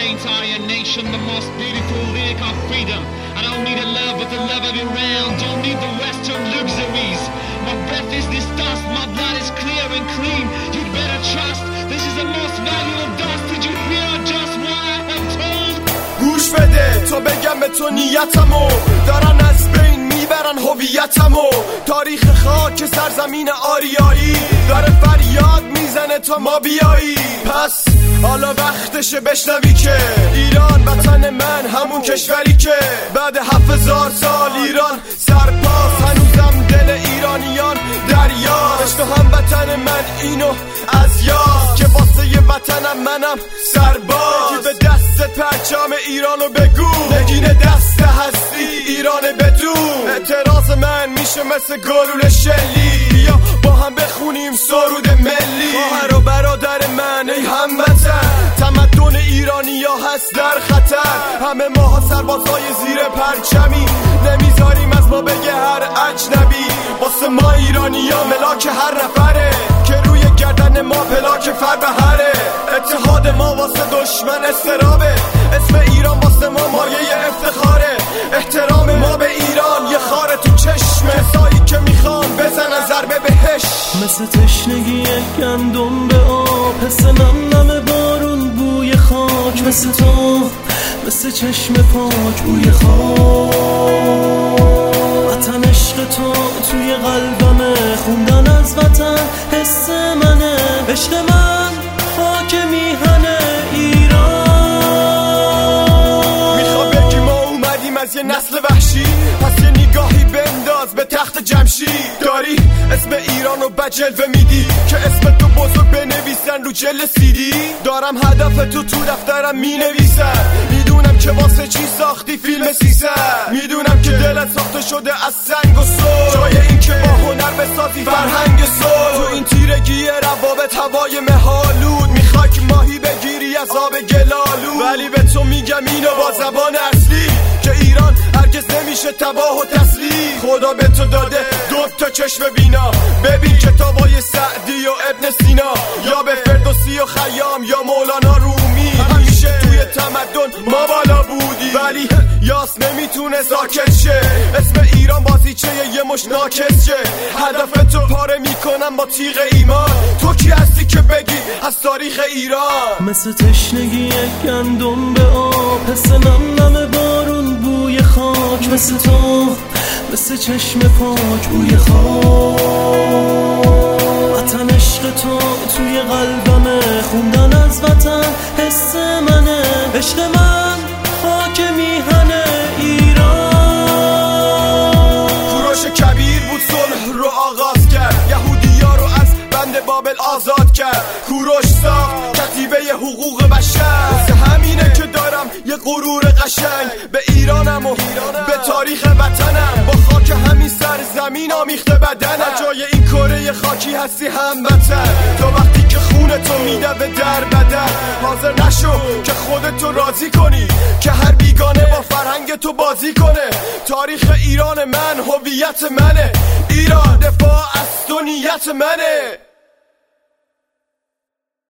entire nation, the most beautiful lyric of freedom. I don't need a love but the love of Iran. Don't need the western luxuries. My breath is this dust, my blood is clear and clean. You'd better trust, this is the most valuable dust. Did you hear just what I have told? گوش بده تا بگم به تو نیتمو، دارن از بین میبرن هویتمو. تاریخ خاک سرزمین آریایی داره فریاد میزنه تا ما بیایی. پس حالا وقتشه بشنوی که ایران وطن من، همون کشوری که بعد 7000 سال ایران سرپاس، هنوزم دل ایرانیان دریاست. تو هم وطن من اینو از یاد که واسه وطنم منم سرباز. یکی به دست پرچم ایرانو بگو، نگین دست هستی ایران بدون. اعتراض من میشه مثل گلوله شلی، بیا با هم بخونیم سرود ملی. خواهر و برادر من ای هموطن، تمدن ایرانیا هست در خطر. همه ماها سربازای زیر پرچمی، نمیذاریم از ما بگه هر اجنبی. واسه ما ایرانیا ملاک هر نفره که روی گردن ما پلاک فربهره. اتحاد ما واسه دشمن استرابه، اسم ایران واسه ما مایه افتخاره. احترام ما به ایران یه خاره تو چشم کسایی که میخوان بزنن ضربه بهش. مثل تشنگی گندم به آب، حس نم نم بارون بوی خاک. مثل تو، مثل چشم پاک بوی خاک. وطن عشق تو توی قلبمه، خوندن از وطن حس منه. عشق من خاک میهنه ایران. میخوا بگی ما اومدیم از یه نسل وحشی، پس یه نگاهی بنداز به تخت جمشید. داری اسم ایرانو بجلوه میدی که اسم تو بزرگ بنویسن رو جل سیدی. دارم هدف تو دفترم مینویسم، میدونم که واسه چی ساختی فیلم 300. میدونم که دلت ساخته شده از سنگ و صلح، جای این که با هنر بسازی فرهنگ صلح. تو این تیرگی روابط هوای مهالود، میخوای که ماهی بگیری از آب گلالود. ولی به تو میگم اینو با زبان اصلی که ایران هرگز نمیشه تباه و تسلیم. خدا به تو داده 2 چشم بینا، ببین کتابای سعدی و ابن سینا، یا به فردوسی و خیام یا مولانا رومی. همیشه توی تمدن ما بالا بودی، ولی یاس نمیتونه ساکت شه. اسم ایران بازیچه یه مش ناکس شه. هدف تو پاره میکنم با تیغ ایمان. تو کی هستی که بگی از تاریخ ایران؟ مثل تشنگی گندم به آب، حس نم نم بارون بوی خاک. مثل تو، مثل چشم پاک بوی خاک. وطن عشق تو توی قلبمه، خوندن از وطن حس منه. عشق من خاک میهنه ایران. کوروش کبیر بود صلح رو آغاز کرد، یهودیا رو از بند بابل آزاد کرد. کوروش ساخت کتیبه حقوق بشر، واسه همینه که دارم یه غرور قشنگ به ایرانم و به تاریخ وطنم. با خاک همین سرزمین آمیخته بدنم، جای این کره خاکی هستی هموطن. تو وقتی که خونه تو میدوه در بدن، حاضر نشو که خودتو راضی کنی که هر بیگانه با فرهنگ تو بازی کنه. تاریخ ایران من هویت منه، ایران دفاع از تو نیت منه.